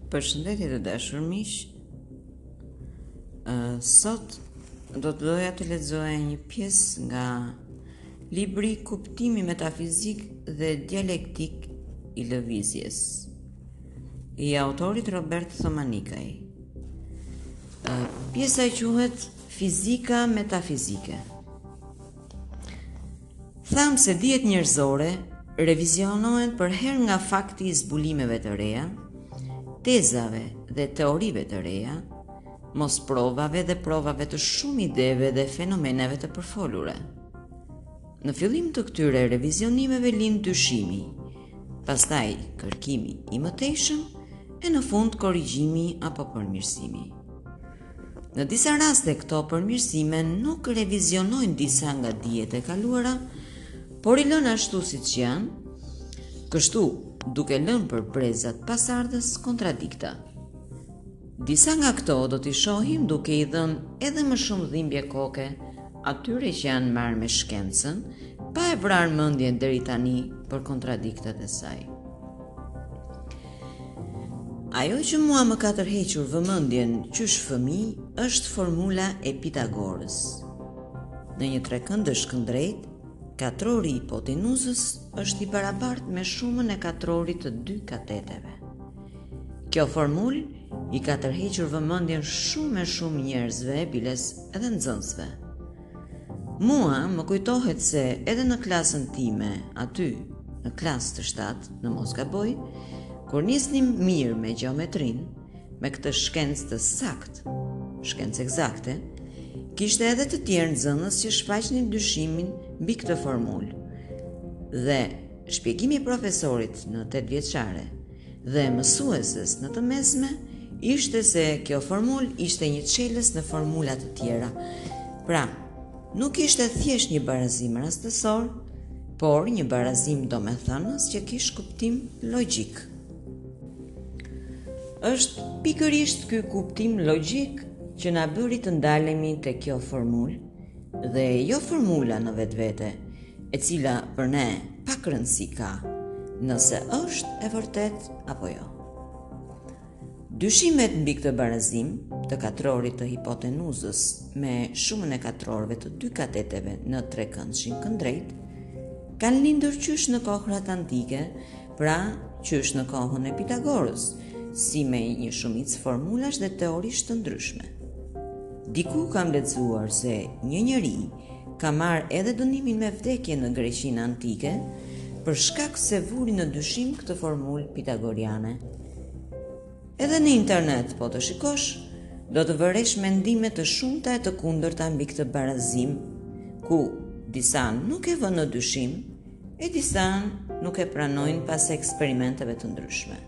Përshëndetje të dashur miq. Sot do të doja të lexoja një pjesë nga libri Kuptimi metafizik dhe dialektik i lëvizjes i autorit Robert Thomanikaj. Pjesa quhet Fizika metafizike. Tham se dijet njerëzore revizionohen për herë nga fakti i zbulimeve të reja, tezave dhe teorive të reja, mos provave dhe provave të shumë ideve dhe fenomeneve të përfolura. Në fillim të këtyre revizionimeve lind dyshimi, pastaj kërkimi i mëtejshëm e në fund korrigjimi apo përmirësimi. Në disa raste këto përmirësime nuk revizionojnë disa nga dijet e kaluara, por i lënë ashtu siç janë, kështu duke lënë për brezat pasardhës kontradikta. Disa nga këto do t'i shohim duke i dhënë edhe më shumë dhimbje koke atyre që janë marrë me shkencën, pa e vrarë mendjen deri tani për kontradiktat e saj. Ajo që mua më ka tërhequr vëmendjen qysh fëmijë është formula e Pitagorës. Në një trekëndësh këndrejt, katrori i hipotenuzës është i barabartë me shumën e katrorit të dy kateteve. Kjo formulë i ka tërhequr vëmendjen shumë njerëzve, biles edhe nxënësve. Mua më kujtohet se edhe në klasën time, aty, në klasë të 7, në mos gaboj, kur nisnim mirë me gjeometrin, me këtë shkencë të saktë, shkencë eksakte, kishte edhe të tjerë nxënës që shfaqnin dyshimin mbi këtë formulë. Dhe shpjegimi i profesorit në 8 vjeçare dhe mësueses në të mesme ishte se kjo formulë ishte një çelës në formula të tjera. Pra, nuk ishte thjesht një barazim rastësor, por një barazim domethënës që kishte kuptim logjik. Është pikërisht ky kuptim logjik që na bëri të ndalemi te kjo formulë dhe jo formula në vetvete, e cila për ne pak rëndësi ka, nëse është e vërtet apo jo. Dyshimet mbi këtë barazim të katrorit të hipotenuzës me shumën e katrorëve të dy kateteve në trekëndshin këndrejt kanë lindur qysh në kohrat antike, pra qysh në kohën e Pitagorës, si me një shumicë formulash dhe teorish të ndryshme. Diku kam lexuar se një njeri ka marrë edhe dënimin me vdekje në Greqinë antike për shkak se vuri në dyshim këtë formulë pitagoriane. Edhe në internet, po të shikosh, do të vëresh mendime të shumta e të kundërta mbi këtë barazim, ku disa nuk e vënë në dyshim e disa nuk e pranojnë pas eksperimenteve të ndryshme.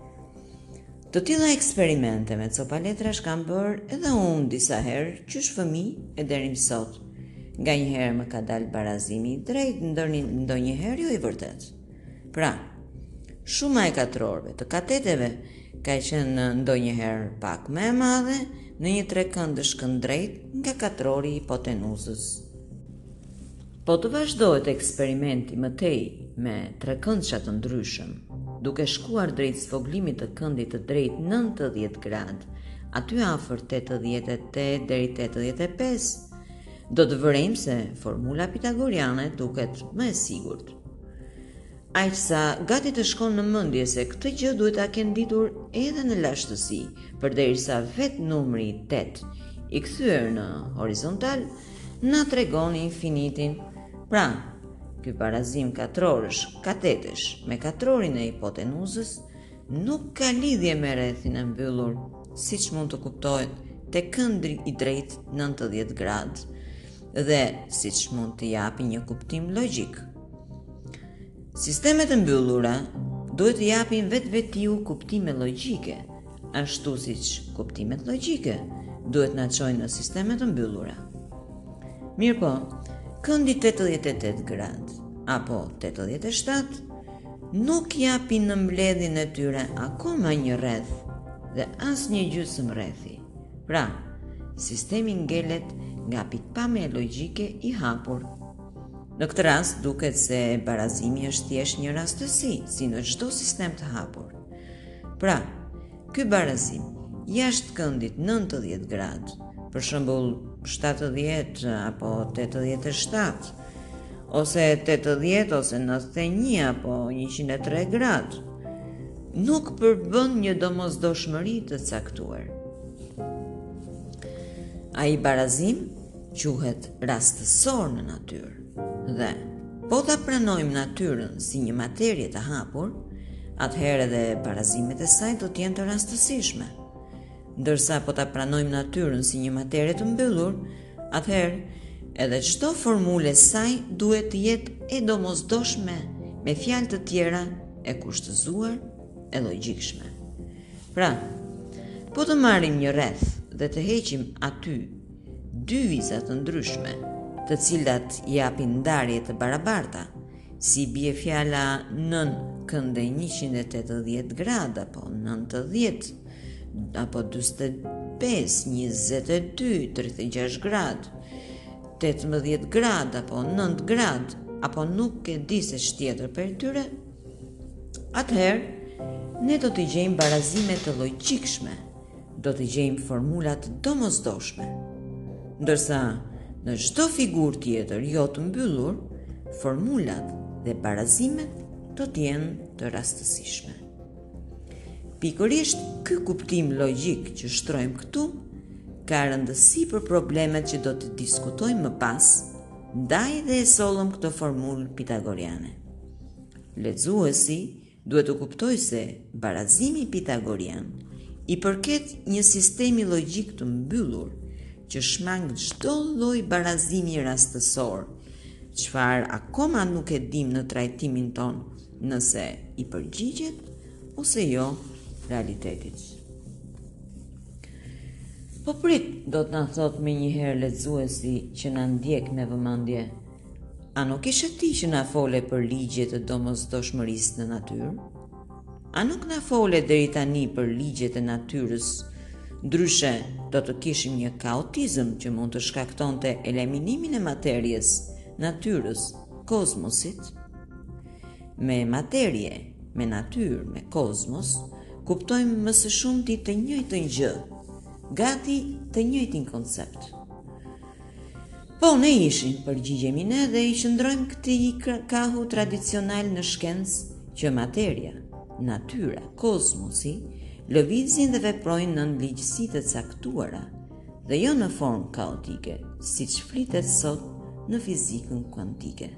Të tilla eksperimente me copa letrash kam bërë edhe unë disa herë qysh fëmijë e deri më sot. Nganjëherë më ka dalë barazimi i drejtë, ndonjëherë jo i vërtet. Pra, shuma e katrorëve të kateteve ka qenë ndonjëherë pak më e madhe në një trekëndësh këndrejt nga katrori i hipotenuzës. Po të vazhdohet eksperimenti mëtej me trekëndsha të ndryshëm, duke shkuar drejt sfoglimit të këndit të drejt 90 gradë, aty afër 88 deri 85, do të vërejmë se formula pitagoriane duket më e sigurt. Aq sa gati të shkon në mendje se këtë gjë duhet ta kenë ditur edhe në lashtësi, përderisa vetë numri 8 i kthyer në horizontal na tregon infinitin. Pra, ky barazim katrorësh, katetesh me katrorin e hipotenuzës nuk ka lidhje me rrethin e mbyllur, siç mund të kuptohet te këndi i drejt 90 gradë dhe siç mund të japi një kuptim logjik. Sistemet e mbyllura duhet të japin vetvetiu kuptime logjike, ashtu siç kuptimet logjike duhet na çojnë në sistemet e mbyllura. Mirpo, këndi 88 gradë apo 87 nuk japin në mbledhjen e tyre akoma një rreth dhe as një gjysmë rrethi. Pra, sistemi ngelet nga pikpamja logjike i hapur. Në këtë rast duket se barazimi është thjesht një rastësi, si në çdo sistem të hapur. Pra, ky barazim jashtë këndit 90 gradë, për shembull 70 apo 87, ose 80 ose 91 apo 103 gradë, nuk përbën një domosdoshmëri të caktuar. Ai barazim quhet rastësor në natyrë dhe po ta pranojmë natyrën si një materie të hapur, atëherë edhe barazimet e saj do të jenë të rastësishme. Ndërsa po ta pranojmë natyrën si një materie të mbyllur, atëherë edhe çdo formulë e saj duhet të jetë e domosdoshme, me fjalë të tjera e kushtëzuar e logjikshme. Pra, po të marrim një rreth dhe të heqim aty dy viza të ndryshme, të cilat japin ndarje të barabarta, si bie fjala nën kënde 180 gradë apo 90 apo 45, 22, 36 gradë, 18 gradë apo 9 gradë, apo nuk e di se ç'tjetër për tyre, atëherë ne do të gjejmë barazime të logjikshme, do të gjejmë formula të domosdoshme. Ndërsa në çdo figurë tjetër jo të mbyllur, formulat dhe barazimet do të jenë të rastësishme. Pikërisht ky kuptim logjik që shtrojmë këtu ka rëndësi për problemet që do të diskutojmë më pas, ndaj dhe e sollëm këtë formulë pitagoriane. Lexuesi duhet të kuptojë se barazimi pitagorian i përket një sistemi logjik të mbyllur që shmang çdo lloj barazimi rastësor, çfarë akoma nuk e dim në trajtimin ton nëse i përgjigjet ose jo realitetit. Po prit, do të na thot me njëherë lexuesi që na ndjek me vëmendje, a nuk ishe ti që na fole për ligjet e domosdoshmërisë në natyrë? A nuk na fole deri tani për ligjet e natyrës? Ndryshe, do të kishim një kaotizëm që mund të shkaktonte eliminimin e materjes, natyrës, kozmosit. Me materie, me natyrë, me kozmos, kuptojmë më së shumti të njëjtën gjë, gati të njëjtin koncept. Po ne ishin, përgjigjemi ne dhe i qëndrojmë këtij kahu tradicional në shkencë që materia, natyra, kozmosi lëvizin dhe veprojnë nën ligjësi të caktuara dhe jo në formë kaotike, siç flitet sot në fizikën kuantike.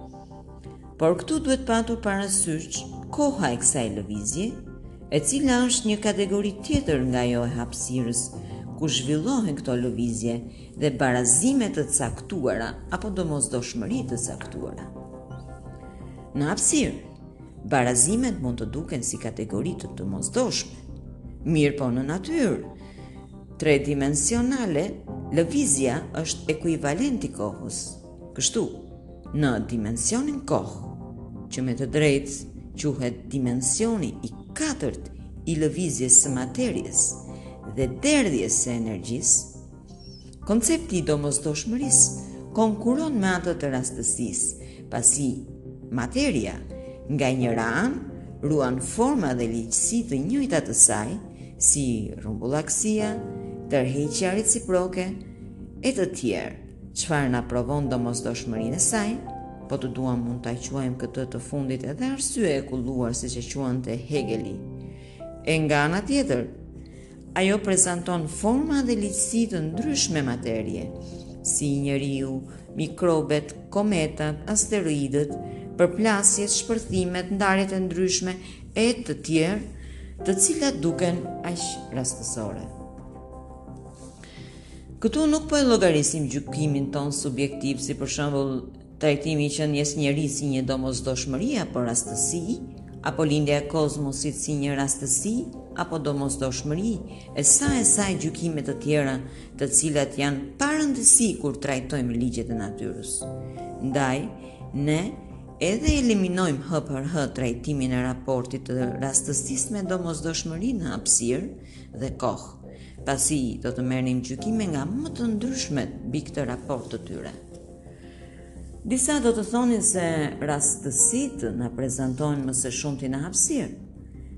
Por këtu duhet patur parasysh koha e kësaj lëvizje, e cila është një kategori tjetër nga ajo e hapësirës, ku zhvillohen këto lëvizje dhe barazime të caktuara apo domosdoshmëri të caktuara. Në hapësirë, barazimet mund të duken si kategori të domosdoshme, mirë po në natyrë, tredimensionale, lëvizja është ekuivalent i kohës. Kështu, në dimensionin kohë, që me të drejtë quhet dimensioni i 4 i lëvizjes së materjes dhe derdhjes së energjisë, koncepti i domosdoshmërisë konkuron me atë të rastësisë, pasi materia nga njëra anë ruan forma dhe ligjësi të njëjta të saj, si rrumbullaksia, tërheqja reciproke e të tjerë, çfarë na provon domosdoshmërinë e saj, po të duam mund ta quajmë këtë të fundit edhe arsye e kulluar siç e quante Hegeli. E nga ana tjetër, ajo prezanton forma dhe ligjësi të ndryshme materie, si njeriu, mikrobet, kometat, asteroidët, përplasjet, shpërthimet, ndarjet e ndryshme e të tjerë, të cilat duken aq rastësore. Këtu nuk po e llogarisim gjykimin ton subjektiv, si për shembull trajtimi i qenies njerëz si një domosdoshmëri apo rastësi, apo lindja e kozmosit si një rastësi apo domosdoshmëri, e saj gjykime të tjera, të cilat janë pa rëndësi kur trajtojmë ligjet e natyrës. Ndaj, ne edhe eliminojmë hë për hë trajtimin e raportit të rastësisë me domosdoshmërinë në hapësirë dhe kohë, pasi do të merrim gjykime nga më të ndryshmet mbi këtë raport të tyre. Disa do të thonin se rastësitë na prezantojnë më së shumti në hapësirë,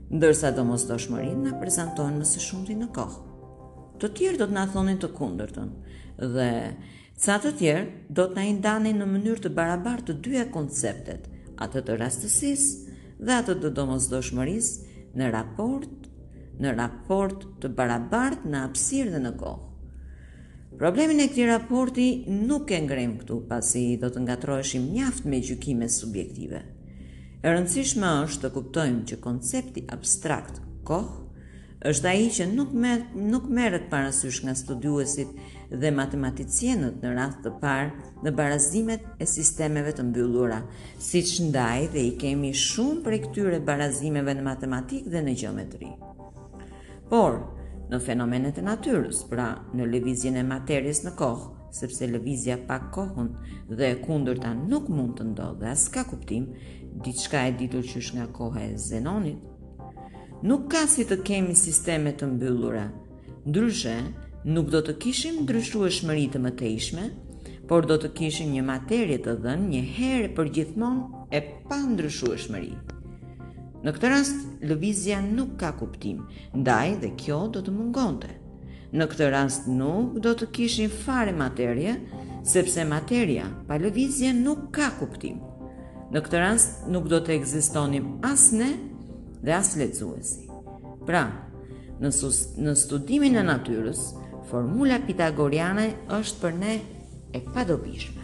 ndërsa domosdoshmërinë na prezantojnë më së shumti në kohë. Të tjerë do të na thonin të kundërtën dhe ca të tjerë do të na i ndanin në mënyrë të barabartë të dyja konceptet, atë të rastësisë dhe atë të domosdoshmërisë në raport të barabartë në hapësirë dhe në kohë. Problemin e këtij raporti nuk e ngrem këtu, pasi do të ngatroheshim mjaft me gjykime subjektive. E rëndësishme është të kuptojmë që koncepti abstrakt kohë është ai që nuk merret parasysh nga studiuesit dhe matematicienët në radhë të parë në barazimet e sistemeve të mbyllura, siç ndaj dhe i kemi shumë prej këtyre barazimeve në matematikë dhe në gjeometri. Por, në fenomenet e natyrës, pra në lëvizjen e materjes në kohë, sepse lëvizja pa kohën dhe e kundërta nuk mund të ndodhë dhe as ka kuptim, diçka e ditur qysh nga koha e Zenonit, nuk ka si të kemi sisteme të mbyllura. Ndryshe, nuk do të kishim ndryshueshmëri të mëtejshme, por do të kishim një materje të dhënë një herë për gjithmonë e pa ndryshueshmëri. Në këtë rast, lëvizja nuk ka kuptim, ndaj dhe kjo do të mungonte. Në këtë rast nuk do të kishim fare materje, sepse materja pa lëvizje nuk ka kuptim. Në këtë rast nuk do të ekzistonim as ne dhe as lexuesi. Pra, në studimin e natyrës, formula pitagoriane është për ne e padobishme.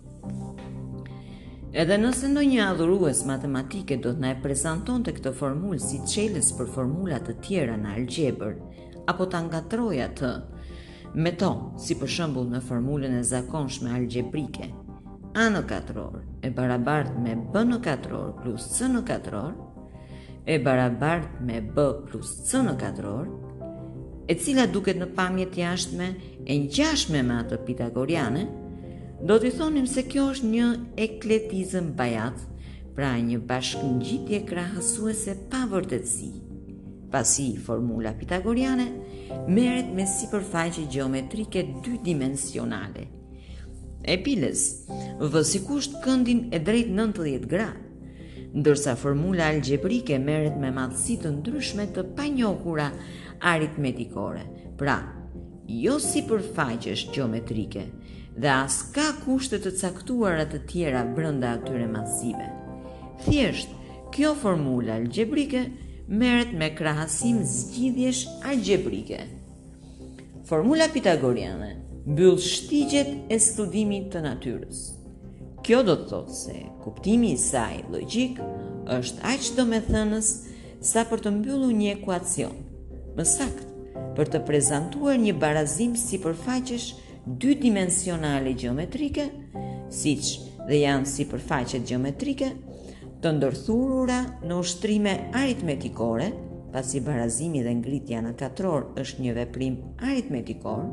Edhe nëse ndonjë adhurues matematike do të na e prezantonte këtë formulë si çelës për formula të tjera në algebër, apo ta ngatrojë atë me to, si për shembull në formulën e zakonshme algebrike, a në katror e barabartë me b në katror plus c në katror, e barabartë me b plus c në katror, e cila duket në pamje të jashtme e ngjashme me atë pitagoriane, do t'i thonim se kjo është një ekletizëm bajat, pra një bashkëngjitje krahasuese pa vërtetësi. Pasi formula pitagoriane merret me sipërfaqe gjeometrike dydimensionale. E piles, vë sikusht këndin e drejt 90 gradë, ndërsa formula algebrike merret me madhësi të ndryshme të panjohura aritmetikore, pra jo sipërfaqesh gjeometrike, dhe as ka kushte të caktuara të tjera brenda atyre madhësive. Thjesht, kjo formula algebrike merret me krahasim zgjidhjesh algebrike. Formula pitagoriane mbyll shtigjet e studimit të natyrës. Kjo do të thotë se kuptimi i saj logjik është aq domethënës sa për të mbyllur një ekuacion, më saktë, për të prezantuar një barazim sipërfaqesh dydimensionale gjeometrike, siç dhe janë sipërfaqet gjeometrike të ndërthurura në ushtrime aritmetikore, pasi barazimi dhe ngritja në katror është një veprim aritmetikor,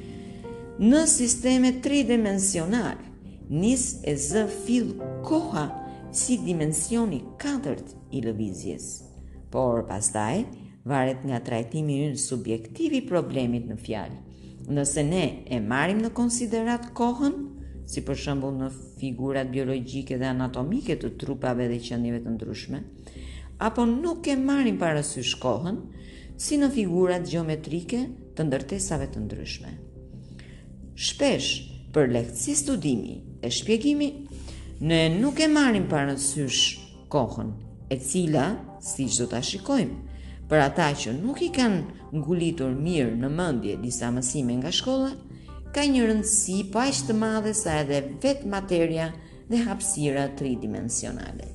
në sisteme tridimensional, nis e zë fill koha si dimensioni 4 i lëvizjes, por pastaj varet nga trajtimi ynë subjektiv i problemit në fjalë. Nëse ne e marrim në konsiderat kohën, si për shembull në figurat biologjike dhe anatomike të trupave dhe qenieve të ndryshme, apo nuk e marrim parasysh kohën, si në figurat gjeometrike të ndërtesave të ndryshme. Shpesh, për lehtësi studimi e shpjegimi, ne nuk e marrim parasysh kohën, e cila, siç do ta shikojmë, për ata që nuk i kanë ngulitur mirë në mendje disa mësime nga shkolla, ka një rëndësi po aq të madhe sa edhe vetë materja dhe hapësira tridimensionale.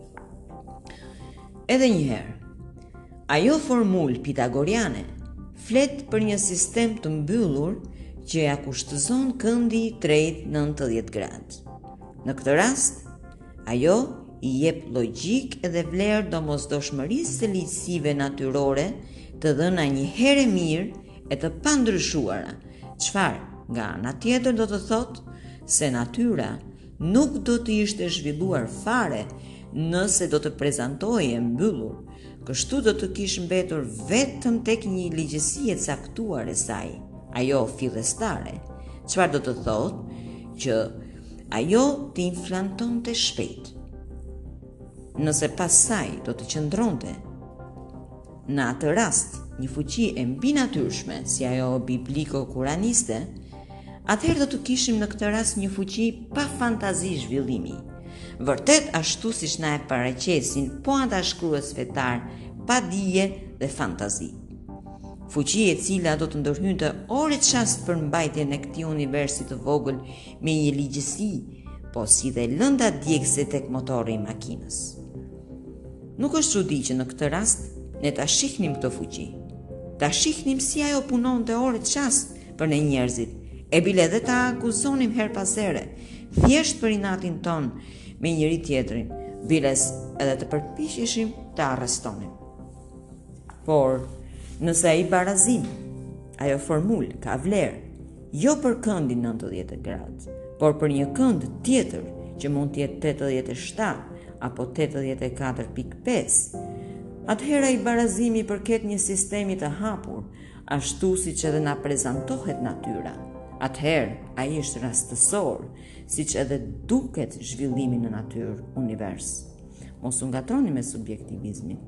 Edhe një herë, ajo formulë pitagoriane flet për një sistem të mbyllur që ja kushtëzon këndi drejt 90 gradë. Në këtë rast, ajo i jep logjik edhe vlerë domosdoshmërisë së ligjësive natyrore të dhëna një herë mirë e të pandryshuara, çfarë nga ana tjetër do të thotë se natyra nuk do të ishte zhvilluar fare nëse do të prezantohej e mbyllur, kështu do të kishte mbetur vetëm tek një ligjësi e caktuar e saj, ajo fillestare, çfarë do të thotë që ajo të inflantonte shpejt. Nëse pas saj do të qëndronte Në atë rast, një fuqi e mbinatyrshme, si ajo bibliko-kuraniste, atëherë do të kishim në këtë rast një fuqi pa fantazi zhvillimi. Vërtet ashtu siç na e paraqesin po antarshkrues fetar pa dije dhe fantazi. Fuqi e cila do të ndërhynte orë çast për mbajtjen e këtij universi të vogël me një ligjësi, po si dhe lënda djegëse tek motori i makinës. Nuk është çudi që në këtë rast ne ta shihnim këtë fuqi. Ta shihnim si ajo punonte orë çast për ne njerëzit, e bile edhe ta akuzonim her pas here, thjesht për inatin ton me njëri tjetrin, biles edhe të përpiqeshim të arrestonim. Por, nëse ai barazim, ajo formul ka vlerë, jo për këndin 90 gradë, por për një kënd tjetër që mund të jetë 87 apo 84.5, atëherë ai barazimi përket një sistemi të hapur, ashtu siç edhe na prezantohet natyra. Atëherë ai është rastësor, siç edhe duket zhvillimi në natyrë, univers. Mos u ngatroni me subjektivizmin.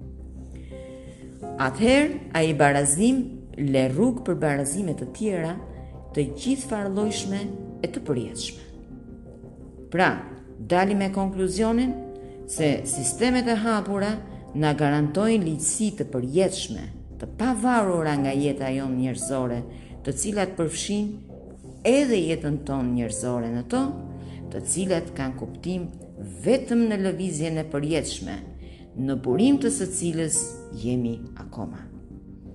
Atëherë ai barazim le rrugë për barazime të tjera, të gjithë farllojshme e të përjetshme. Pra, dali me konkluzionin se sistemet e hapura na garantojnë ligjësi të përjetshme, të pavarura nga jeta jonë njerëzore, të cilat përfshin edhe jetën tonë njerëzore në to, të cilat kanë kuptim vetëm në lëvizjen e përjetshme, në burim të së cilës jemi akoma.